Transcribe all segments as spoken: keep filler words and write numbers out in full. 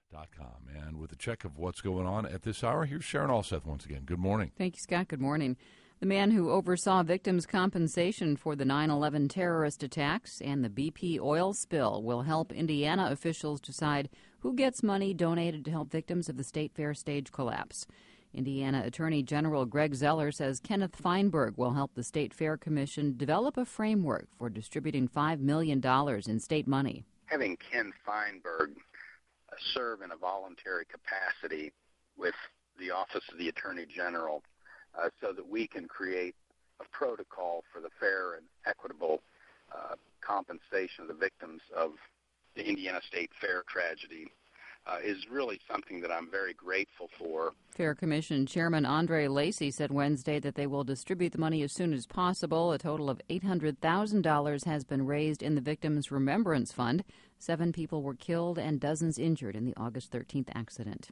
dot com. And with a check of what's going on at this hour, here's Sharon Alseth once again. Good morning. Thank you, Scott. Good morning. The man who oversaw victims' compensation for the nine eleven terrorist attacks and the B P oil spill will help Indiana officials decide who gets money donated to help victims of the State Fair stage collapse. Indiana Attorney General Greg Zeller says Kenneth Feinberg will help the State Fair Commission develop a framework for distributing five million dollars in state money. Having Ken Feinberg serve in a voluntary capacity with the Office of the Attorney General uh, so that we can create a protocol for the fair and equitable uh, compensation of the victims of the Indiana State Fair tragedy uh, is really something that I'm very grateful for. Fair Commission Chairman Andre Lacey said Wednesday that they will distribute the money as soon as possible. A total of eight hundred thousand dollars has been raised in the Victims' Remembrance Fund. Seven people were killed and dozens injured in the August thirteenth accident.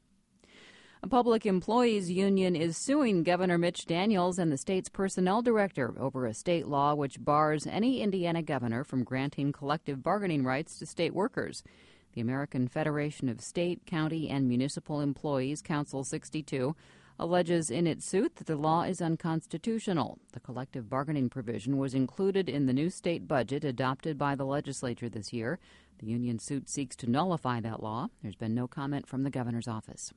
A public employees union is suing Governor Mitch Daniels and the state's personnel director over a state law which bars any Indiana governor from granting collective bargaining rights to state workers. The American Federation of State, County, and Municipal Employees, Council sixty-two, alleges in its suit that the law is unconstitutional. The collective bargaining provision was included in the new state budget adopted by the legislature this year. The union suit seeks to nullify that law. There's been no comment from the governor's office.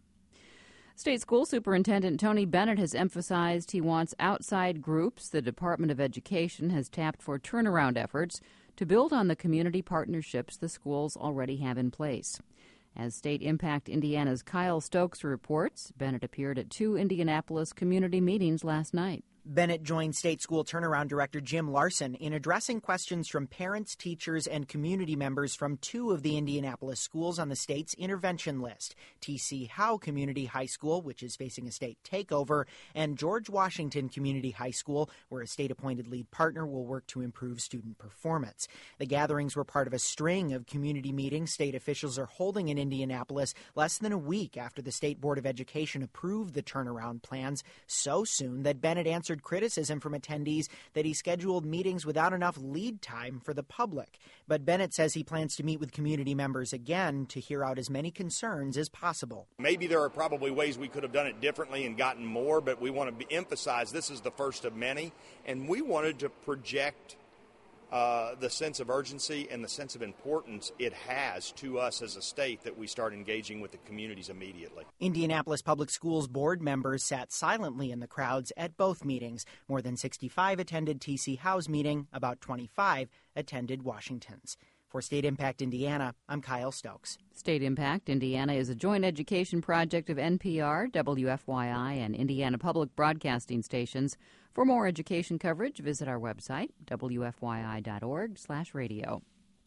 State School Superintendent Tony Bennett has emphasized he wants outside groups the Department of Education has tapped for turnaround efforts to build on the community partnerships the schools already have in place. As State Impact Indiana's Kyle Stokes reports, Bennett appeared at two Indianapolis community meetings last night. Bennett joined State School Turnaround Director Jim Larson in addressing questions from parents, teachers, and community members from two of the Indianapolis schools on the state's intervention list, T C Howe Community High School, which is facing a state takeover, and George Washington Community High School, where a state-appointed lead partner will work to improve student performance. The gatherings were part of a string of community meetings state officials are holding in Indianapolis less than a week after the State Board of Education approved the turnaround plans so soon that Bennett answered criticism from attendees that he scheduled meetings without enough lead time for the public. But Bennett says he plans to meet with community members again to hear out as many concerns as possible. Maybe there are probably ways we could have done it differently and gotten more, but we want to be, emphasize this is the first of many, and we wanted to project Uh, the sense of urgency and the sense of importance it has to us as a state that we start engaging with the communities immediately. Indianapolis Public Schools board members sat silently in the crowds at both meetings. More than sixty-five attended T C Howe's meeting, about twenty-five attended Washington's. For State Impact Indiana, I'm Kyle Stokes. State Impact Indiana is a joint education project of N P R, W F Y I, and Indiana Public Broadcasting stations. For more education coverage, visit our website, W F Y I dot org slash radio.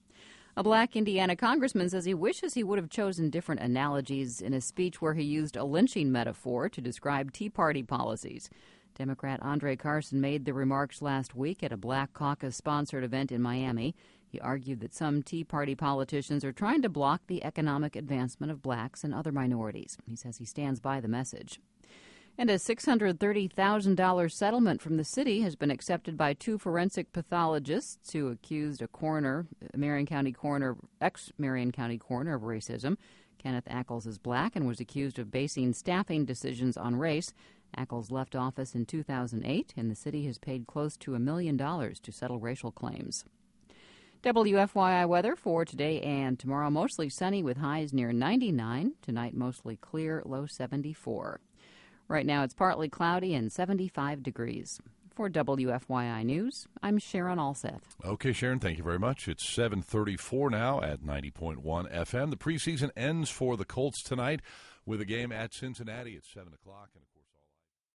A black Indiana congressman says he wishes he would have chosen different analogies in a speech where he used a lynching metaphor to describe Tea Party policies. Democrat Andre Carson made the remarks last week at a Black Caucus-sponsored event in Miami. He argued that some Tea Party politicians are trying to block the economic advancement of blacks and other minorities. He says he stands by the message. And a six hundred thirty thousand dollars settlement from the city has been accepted by two forensic pathologists who accused a coroner, Marion County coroner, ex-Marion County coroner of racism. Kenneth Ackles is black and was accused of basing staffing decisions on race. Ackles left office in two thousand eight, and the city has paid close to a million dollars to settle racial claims. W F Y I weather for today and tomorrow, mostly sunny with highs near ninety-nine. Tonight, mostly clear, low seventy-four. Right now, it's partly cloudy and seventy-five degrees. For W F Y I News, I'm Sharon Alseth. Okay, Sharon, thank you very much. It's seven thirty-four now at ninety point one F M. The preseason ends for the Colts tonight with a game at Cincinnati at seven o'clock.